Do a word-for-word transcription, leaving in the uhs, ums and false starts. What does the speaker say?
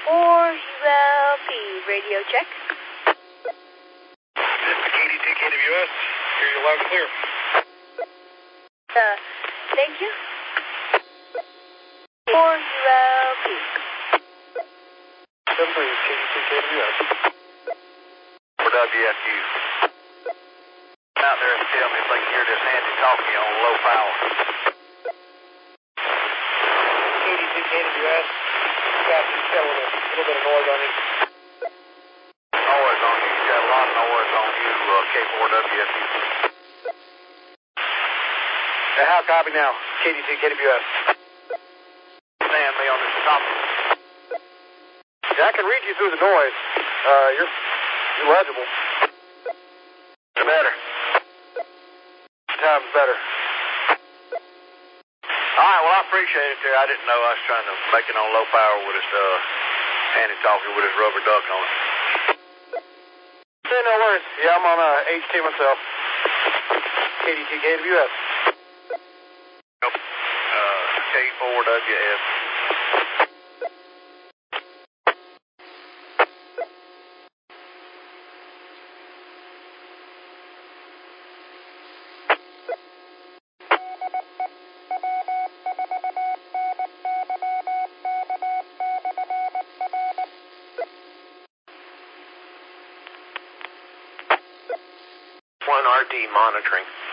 four U L P, radio check. This is K D two K W S. Hear you loud and clear. Uh, thank you. four U L P. seven three, K D two K W S. For W F U. Out there and tell me if they can hear this handy talking on low power. K D two K W S. Captain showing a little bit of noise on you. Noise on you. You got a lot of noise on you, uh, K four W F U. Uh, how copy now? K D two K W S. Stand me on this topic. Yeah, I can read you through the noise. Uh, you're, you're legible. Better. Time's better. All right, well, I appreciate it there. I didn't know I was trying to make it on low power with his uh, handy talkie with his rubber duck on it. Yeah, no worries. Yeah, I'm on uh, H T myself. K D two K W S. Nope. Uh, K four W F. one R D monitoring.